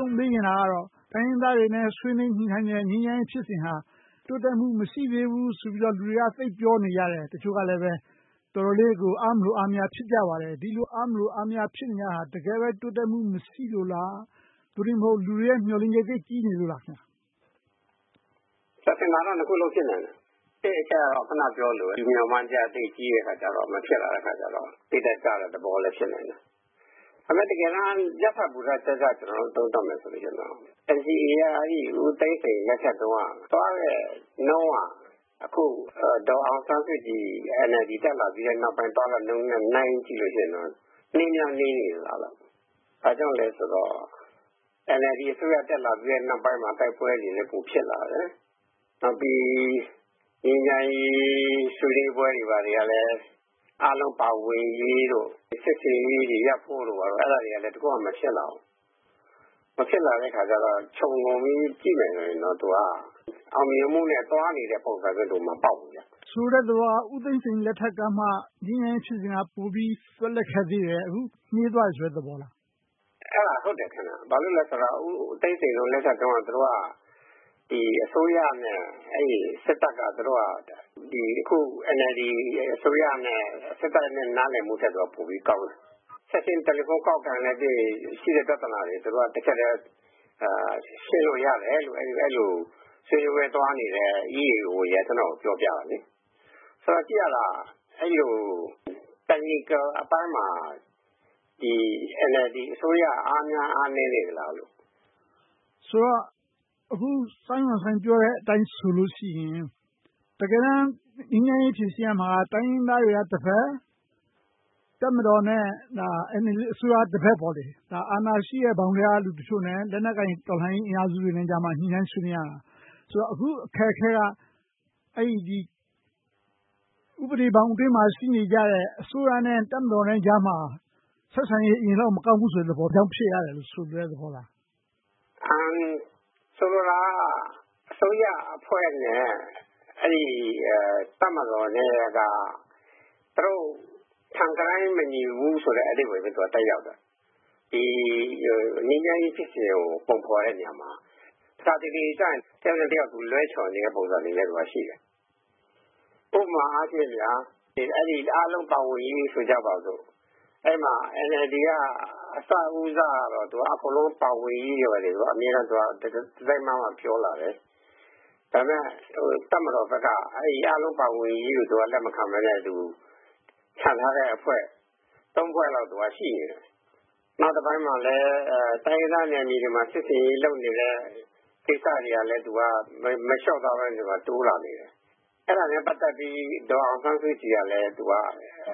ဆုံးမေးချင်တာကတော့တိုင်းရင်းသားတွေနဲ့ဆွေးနွေးညှိနှိုင်းတဲ့ငြိမ်းချမ်းရေးဖြစ်စဉ်ဟာတိုးတက်မှုမရှိသေးဘူးဆိုပြီးတော့လူတွေကသိပ်ပြောနေကြတယ်တချို့ကလည်းပဲတော်တော်လေးကိုအားမလို့အားမရဖြစ်ကြပါတယ်ဒီလိုအားမလို့အားမရဖြစ်နေကြတာတကယ်ပဲတိုးတက်မှုမရှိလို့လားသူတို့မဟုတ်လူတွေရဲ့မျှော်လင့်ချက်ကြီးနေလို့လားခင်ဗျဆက်စင်တာတော့ခုလုံးဖြစ်နေတယ်အချက်တော့ခဏပြောလို့ဒီမျှော်မှန်းချက်သိကြီးရဲ့ခါကျတော့မဖြစ်လာတဲ့ခါကျတော့တိတ်တက်ကြတဲ့သဘောလည်းဖြစ်နေတယ်အမေတကယ်တော့ရပ်ဖက်ပူရချက်ချက်ကျွန်တော်တို့သုံးသပ်မယ်ဆိုလို့ကျွန်တော် NCA ကဦးသိန်းစိန်လက်ထက်တုန်းကသွားတဲ့နှုံးကအခုဒေါ်အောင်ဆန်းစုကြည် NLD တက်လာပြီးတဲ့နောက်ပိုင်းသွားတဲ့နှုံးနဲ့နိုင်ကြည့်လို့ရှိရင်တော့နှင်းများနေလာတော့အဲကြောင့်လဲဆိုတော့ NLD အစိုးရတက်လာပြီးတဲ့နောက်ပိုင်းမှာတိုက်ပွဲတွေလည်းပိုဖြစ်လာတယ်နောက်ပြီးညီညာရေးဆွေးနွေးပွဲတွေပါတွေကလည်းအားလုံးပါဝင်ရေးတို့စစ်စင်ရေးတွေရပ်ဖို့တို့ပါတော့အဲ့ဒါတွေကလည်းတကောမဖြစ်လာဘူးမဖြစ်လာတဲ့ခါကျတော့ခြုံငုံပြီးကြည့်မယ်ဆိုရင်တော့သူကအောင်မြင်မှုနဲ့သွားနေတဲ့ပုံစံမျိုးတော့မပေါက်ဘူးဗျဆိုတဲ့တော့ဦးသိန်းစိန်လက်ထက်ကမှငြိမ်းချမ်းဖြစ်စဉ်ကပိုပြီးဆွက်လက်ခဲ့သေးတယ်အခုနှေးသွားဆိုတဲ့သဘောလားအဲ့ဒါဟုတ်တယ်ခင်ဗျဘာလို့လဲဆိုတော့ဦးသိန်းစိန်တို့လက်ထက်တုန်းကသူတို့ကဒီအစိုးရနဲ့အဲ့ဒီစစ်တပ်ကသူတို့ကဒီအခု NLD အစိုးရနဲ့စစ်တပ်နဲ့နားလည်မှုတက်တော့ပိုပြီးကောက်တယ်ဆက်ရှင်တယ်လီဖုန်းကောက်ကန်လည်းရှိတဲ့ပြဿနာတွေသူတို့ကတစ်ချက်တည်းရှင်းလို့ရတယ်လို့အဲ့လိုဆွေးနွေးသွားနေတဲ့ EAO ရဲ့ကျွန်တော်ပြောပြတာလေဆိုတော့ကြည့်ရတာအဲ့လို technical အပိုင်းမှာဒီ NLD အစိုးရအားများအားနည်းနေကြလားလို့ဆိုတော့အခုစိုင်းဝမ်ဆိုင်ပြောတဲ့အတိုင်းဆိုလို့ရှိရင်တကယ်တမ်းငြိမ်းချမ်းရေးဖြစ်စဉ်မှာတိုင်းရင်းသားတွေကတစ်ဖက်တပ်မတော်နဲ့NLD အစိုးရတစ်ဖက်ပေါ့လေဒါအာဏာရှိတဲ့ဘောင်တွေကလူတချို့နဲ့လက်နက်ကင်တော်လှန်ရေးအင်အားစုတွေနဲ့ကြားမှာညှိနှိုင်းဆွေးနွေးရတာဆိုတော့အခုအခက်အခဲကအဲ့ဒီဥပဒေဘောင်အတွင်းမှာရှိနေကြတဲ့အစိုးရနဲ့တပ်မတော်နဲ့ကြားမှာဆက်ဆံရေးအရင်တော့မကောင်းဘူးဆိုတဲ့သဘောကြောင့်ဖြစ်ရတယ်လို့ဆိုတဲ့သဘောလားဆိုလိုတာအစိုးရအဖွဲ့နဲ့အဲ့ဒီတပ်မတော်နဲ့ကသူတို့ထံတိုင်းမညီဘူးဆိုတဲ့အဓိပ္ပာယ်ပဲသူကတက်ရောက်တယ်ဒီငြိမ်းချမ်းရေးဖြစ်စဉ်ကိုပုံဖော်တဲ့နေရာမှာသာတိတိကျရင်တယောက်နဲ့တယောက်သူလွဲချော်နေတဲ့ပုံစံတွေလည်းသူကရှိတယ်ဥပမာအားဖြင့်ဗျာအဲ့ဒီအားလုံးပါဝင်ရေးဆိုကြပါစို့အဲ့မှာ NLD ကအစဦးစားတော့သူအကုန်လုံးပါဝင်ရေးရတယ်သူအမြဲတမ်းသူဒီဇိုင်းမှပြောလာတယ်ဒါပေမဲ့တပ်မတော်ဘက်ကအဲ့ဒီအားလုံးပါဝင်ရေးကိုသူကလက်မခံမနဲ့သူခြံထားတဲ့အဖွဲ့၃ဖွဲ့လောက်သူကရှိနေတယ်နောက်တစ်ပိုင်းမှာလည်းတိုင်းရင်းသားနယ်မြေတွေမှာစစ်စင်ရေးလုပ်နေတဲ့ကိစ္စတွေကလည်းသူကမလျှော့တော့ဘဲသူကတိုးလာနေတယ်အဲ့ဒါနဲ့ပတ်သက်ပြီးဒေါ်အောင်ဆန်းစုကြည်ကလည်းသူက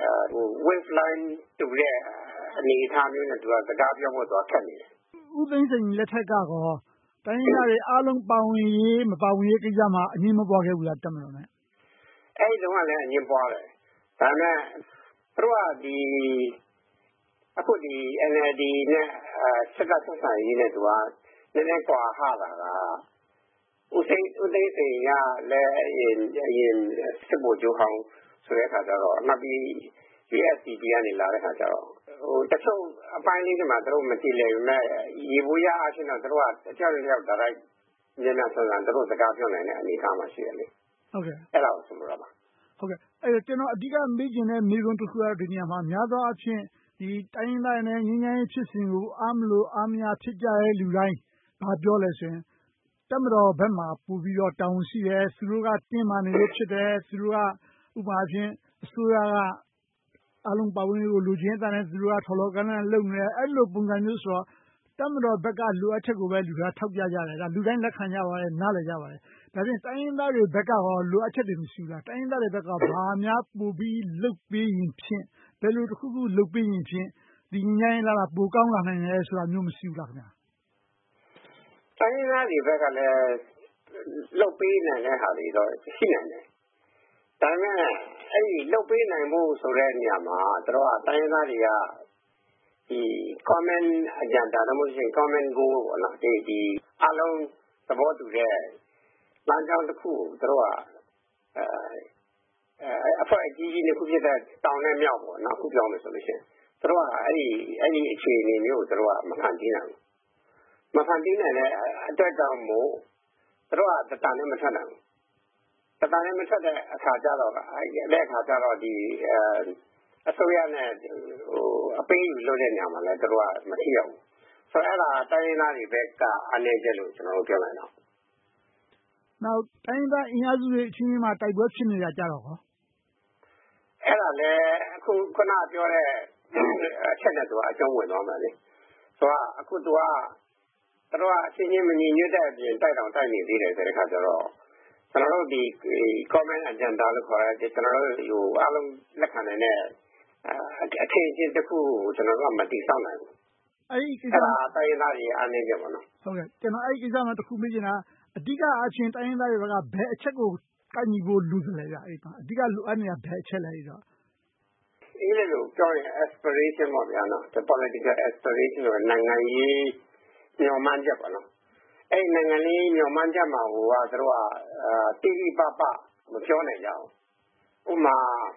wave line တူတဲ့အနေအထားမျိုးနဲ့သူကစကားပြောဖို့သူကခက်နေတယ်ဦးသိန်းစိန်လက်ထက်ကကောတိုင်းရင်းသားတွေအားလုံးပါဝင်ရေးမပါဝင်ရေးကိစ္စမှာအငြင်းမပွားခဲ့ဘူးလားတပ်မတော်နဲ့အဲ့ဒီတော့ကလည်းအငြင်းပွားတယ်ဒါနဲ့သူကဒီအခုဒီ NLD နဲ့စစ်တပ်ဆက်ဆံရေးနဲ့သူကနည်းနည်းကွာဟတာကဦးသိန်းစိန်ကလည်းအရင်စစ်ဗိုလ်ချုပ်ဟောင်းဆိုတဲ့အခါကျတော့နောက်ပြီး USDP ကနေလာတဲ့အခါကျတော့တချို့အပိုင်းလေးတွေမှာသူတို့မကြည့်လဲပေမဲ့ရေဘူးရအားဖြင့်တော့သူတို့ကတယောက်တစ်ယောက်ဒါတိုင်းညနေဆန်ဆန်သူတို့စကားပြောနိုင်တဲ့အနေအထားမှာရှိတယ်လေဟုတ်ကဲ့အဲ့ဒါကိုဆိုလိုတာပါဟုတ်ကဲ့အဲ့တော့ကျွန်တော်အဓိကမေးချင်တဲ့မေးခွန်းတစ်ခုကတော့ဒီနေရာမှာများသောအားဖြင့်ဒီတိုင်းရင်းသားနဲ့ငြိမ်းချမ်းရေးဖြစ်စဉ်ကိုအားမလို့အားမရဖြစ်ကြတဲ့လူတိုင်းဘာပြောလဲဆိုရင်တပ်မတော်ဘက်မှာပို့ပြီးတော့တောင်းရှိတယ်သူတို့ကတင်းမာနေလို့ဖြစ်တယ်သူတို့ကဥပမာချင်းအစိုးရကအလုံးပါဝင်ကိုလူချင်းတဲ့သူတို့ကထော်လောကနဲ့လုံနေတယ်အဲ့လိုပုံစံမျိုးဆိုတော့တပ်မတော်ဘက်ကလိုအပ်ချက်ကိုပဲလူကထောက်ပြကြတယ်ဒါလူတိုင်းလက်ခံကြပါတယ်နားလည်ကြပါတယ်ဒါပြင်တိုင်းရင်းသားတွေဘက်ကရောလိုအပ်ချက်တွေမရှိဘူးလားတိုင်းရင်းသားတွေဘက်ကဘာများပို့ပြီးလုပ်ပေးရင်ဖြင့်ဘယ်လိုတစ်ခုခုလုပ်ပေးရင်ဖြင့်ဒီငြိမ်းချမ်းရေးလာပိုကောင်းလာနိုင်တယ်ဆိုတာမျိုးမရှိဘူးလားခင်ဗျာတိုင်းရင်းသားတွေဘက်ကလည်းလုပ်ပေးနိုင်တဲ့ဟာတွေတော့ရှိနိုင်တယ်ဒါပေမဲ့အဲ့ဒီလုပ်ပေးနိုင်ဖို့ဆိုတဲ့နေရာမှာတို့ကတိုင်းရင်းသားတွေကဒီ common agenda တော့မရှိရင် common goal ပေါ့နော်ဒီအလုံးသဘောတူတဲ့လမ်းကြောင်းတစ်ခုကိုတို့ကအဖွဲ့အကြီးကြီးတစ်ခုဖြစ်တဲ့တောင်နဲ့မြောက်ပေါ့နော်အခုပြောမယ်ဆိုလို့ရှိရင်တို့ကအဲ့ဒီအခြေအနေမျိုးကိုတို့ကမခံကြည့်နိုင်ဘူးမဖန်တီးနိုင်တဲ့အတွက်ကြောင့်မို့သူတို့ကတတန်နဲ့မထွက်နိုင်ဘူးတတန်နဲ့မထွက်တဲ့အခါကျတော့ဒီအစိုးရနဲ့အပေးယူလုပ်တဲ့နေရာမှာလည်းသူတို့ကမထိရောက်ဘူးဆိုတော့အဲ့ဒါတိုင်းရင်းသားတွေဘက်ကအနေကျလို့ကျွန်တော်တို့ပြောနိုင်တော့နောက်တိုင်းရင်းသားအင်အားစုတွေအချင်းချင်းမှာတိုက်ပွဲဖြစ်နေတာကြတော့ဟောအဲ့ဒါလည်းအခုခုနပြောတဲ့အချက်နဲ့သူကအကျုံးဝင်သွားမယ်လေဆိုတော့အခုသူတို့ကအချင်းချင်းမညီညွတ်တဲ့အပြင်တိုက်တောင်တိုက်နေသေးတယ်ဆိုတဲ့ခါကျတော့ကျွန်တော်တို့ဒီ comment agenda လို့ခေါ်တဲ့ကျွန်တော်တို့အားလုံးလက်ခံနိုင်တဲ့အခင်းအကျင်းတစ်ခုကိုကျွန်တော်တို့ကမတည်ဆောက်နိုင်ဘူးအဲ့ဒီကိစ္စတိုင်းရင်းသားတွေအားနေကြပါတော့ဟုတ်ကဲ့ကျွန်တော်အဲ့ဒီကိစ္စမှာတစ်ခုမေးချင်တာအဓိကအချင်းတိုင်းရင်းသားတွေကဘယ်အချက်ကိုကိုက်ညီဖို့လိုတယ်လဲဗျအဲ့ဒါအဓိကလိုအပ်နေတာဘယ်အချက်လဲတော့အင်္ဂလိပ်လိုပြောရင် aspiration ပေါ့ဗျာနော် the political aspiration ကိုနိုင်ငံရေးညှော်မှန်းချက်ပေါ့နော်အဲ့နိုင်ငံရေးညှော်မှန်းချက်မှာဟိုကသူတို့ကတိတိပပမပြောနိုင်ကြဘူးဥမာ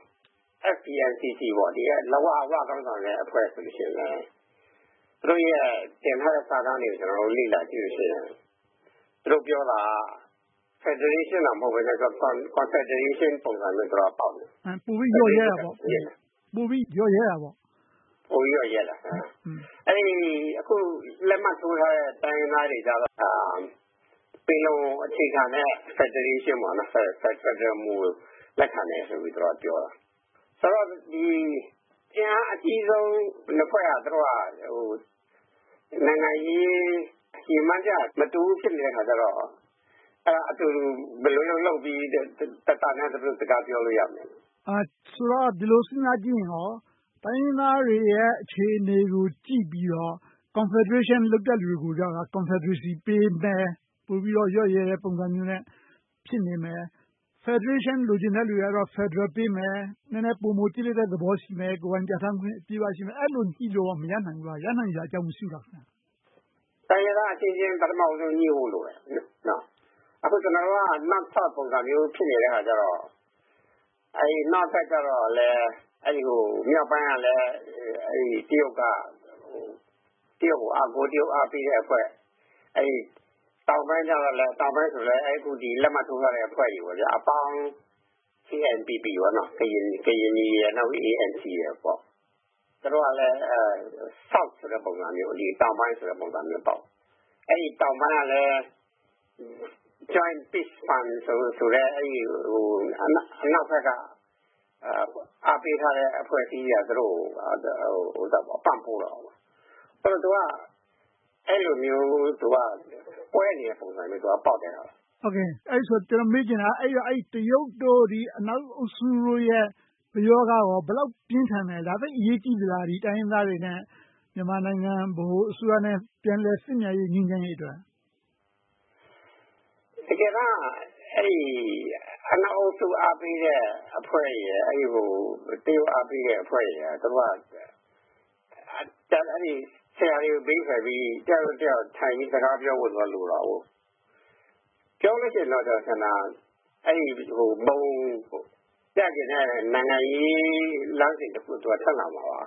FPNCC ပေါ့ဒီလဝကောင်းဆောင်တဲ့အဖွဲ့ဆိုလို့ရှိရင်လည်းသူတို့ရဲ့တင်ထားတဲ့စာတမ်းတွေကိုကျွန်တော်တို့လေ့လာကြည့်လို့ရှိရင်သူတို့ပြောတာ Federation တော့မဟုတ်ဘဲနဲ့ Confederation ပုံစံမျိုးတော့ပေါ့တယ်ပူပြီးရောရဲတာပေါ့ပူပြီးရောရဲတာပေါ့ပူပြီးရောရဲတာအဲ့ဒီအခုလက်မှတ်ထိုးထားတဲ့တိုင်းရင်းသားတွေကြတော့ပင်လုံအခြေခံတဲ့ Federation ပေါ့နော် Federal မူလက်ခံတယ်ဆိုပြီးတော့ပြောတာဆိုတော့ဒီအကြီးဆုံးနှစ်ဖွဲ့ကသူတို့ကနိုင်ငံရေးဒီမှန်ကြမတူဖြစ်နေတဲ့ခါကျတော့အတူဘယ်လိုလုပ်ပြီးတတနဲ့သူတို့စကားပြောလို့ရမယ်ဆိုတော့ဒီလိုစဉ်းစားကြည့်ရင်ဟောတိုင်းရင်းသားတွေရဲ့အခြေအနေကိုကြည့်ပြီးတော့ Confederation လုပ်တဲ့လူတွေကိုကြောက်တာ Confederacy ပေးမယ်ပို့ပြီးတော့ရော့ရဲတဲ့ပုံစံမျိုးနဲ့ဖြစ်နေမယ် Federation လိုချင်တဲ့လူတွေကတော့ Federal ပေးမယ်နည်းနည်းပုံမကြည့်လိုက်တဲ့သဘောရှိမယ်ကိုယ်ပိုင်ပြဌာန်းခွင့်အပြည့်အဝရှိမယ်အဲ့လိုညှိလို့မရနိုင်ဘူးလားရနိုင်ကြအကြောင်းမရှိဘူးလားခင်ဗျတိုင်းရင်းသားအချင်းချင်းပထမဆုံးညှိဖို့လိုတယ်နော်အခုကျွန်တော်တို့ကနောက်ထပ်ပုံစံမျိုးဖြစ်နေတဲ့အခါကျတော့အဲဒီနောက်ထပ်ကျတော့လည်းအဲဒီမြောက်ပိုင်းကလည်းအဲဒီတရုတ်ကိုတရုတ်အားပေးတဲ့အဖွဲ့အဲဒီတောင်ပိုင်းကျတော့လည်းတောင်ပိုင်းဆိုလည်းအခုဒီလက်မှတ်ထိုးထားတဲ့အဖွဲ့ကြီးပေါ့ဗျာအပေါင်း CNPP ပေါ့နော်ကရင်ကြီးရနောက် ANC ရပေါ့သူတို့ကလည်းSouth ဆိုတဲ့ပုံစံမျိုးဒီတောင်ပိုင်းဆိုတဲ့ပုံစံမျိုးပေါ့အဲဒီတောင်ပိုင်းကလည်း Joint Peace Fund ဆိုတဲ့အဲဒီအနောက်ဘက်ကအားပေးထားတဲ့အဖွဲ့အစည်းကသူတို့ပံ့ပိုးတော့ဆိုတော့သူကအဲ့လိုမျိုးသူကပွဲနေတဲ့ပုံစံမျိုးသူကပေါက်တယ်တော့ဟုတ်ကဲ့အဲ့ဆိုကျွန်တော်မေးချင်တာအဲ့တရုတ်တို့ဒီအနောက်အုပ်စုတို့ရဲ့ပြောကရောဘယ်လောက်ပြင်းထန်တယ်ဒါသိအရေးကြီးသလားဒီတိုင်းရင်းသားတွေနဲ့မြန်မာနိုင်ငံဗဟိုအစိုးရနဲ့ပြန်လည်စစ်မြရေးငြိမ်းချမ်းရေးအတွက်တကယ်တော့အဲ့ဒီအနောက်အုပ်စုအားပေးတဲ့အဖွဲ့ရဲ့အဲ့ဒီတရုတ်အားပေးတဲ့အဖွဲ့ရဲ့သူကအဲ့ဒီဆရာတွေကိုပြီးခဲ့ပြီးတယောက်ထိုင်ပြီးစကားပြောဖို့တော့လိုတော့ဘူးပြောလို့ရှိရင်တော့ဆန္ဒအဲ့ဒီဘုံကြကြတဲ့နိုင်ငံရေးလမ်းစဉ်တစ်ခုသူကဆက်လာမှာပါ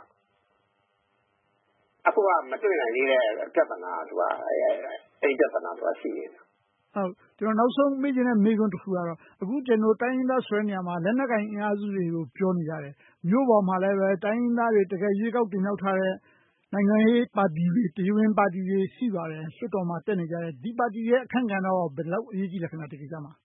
အခုကမတွေ့နိုင်သေးတဲ့ပြဿနာသူကအဲ့ဒီပြဿနာသူကရှိနေတယ်ဟုတ်ကျွန်တော်နောက်ဆုံးမေးချင်တဲ့မေးခွန်းတစ်ခုကတော့အခုကျွန်တော်တိုင်းရင်းသားဆွဲနေရမှာလက်နက်ကိုင်အင်အားစုတွေကိုပြောနေကြတယ်မြို့ပေါ်မှာလည်းပဲတိုင်းရင်းသားတွေတကယ်ရွေးကောက်တင်မြှောက်ထားတဲ့နိုင်ငံရေးပါတီတွေတရားဝင်ပါတီတွေရှိပါတယ်လွှတ်တော်မှာတက်နေကြတယ်ဒီပါတီရဲ့အခန့်ကဏ္ဍတော့ဘယ်လောက်အရေးကြီးလဲခင်ဗျဒီကိစ္စမှာ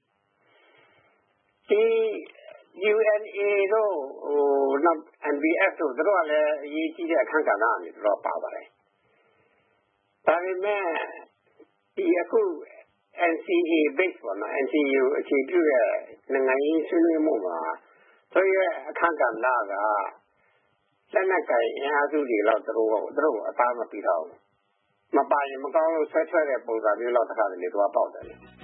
ဒီ UNA တို့နောက် NBF တို့တို့ကလည်းအရေးကြီးတဲ့အခန့်ကဏ္ဍအနေနဲ့တော့ပါပါတယ်ဒါပေမဲ့ဒီအခု NCA base ပေါ့နော် NCA အခြေပြုတဲ့နိုင်ငံရေးဆွေးနွေးမှုမှာသူရဲ့အခန့်ကဏ္ဍကလက်နက်ကိုင်အင်အားစုတွေတော့သူတို့အသားမပြီးတော့မပါရင်မကောင်းလို့ဆွဲထွက်တဲ့ပုံစံမျိုးတော့တစ်ခါတလေတော့ပေါက်တယ်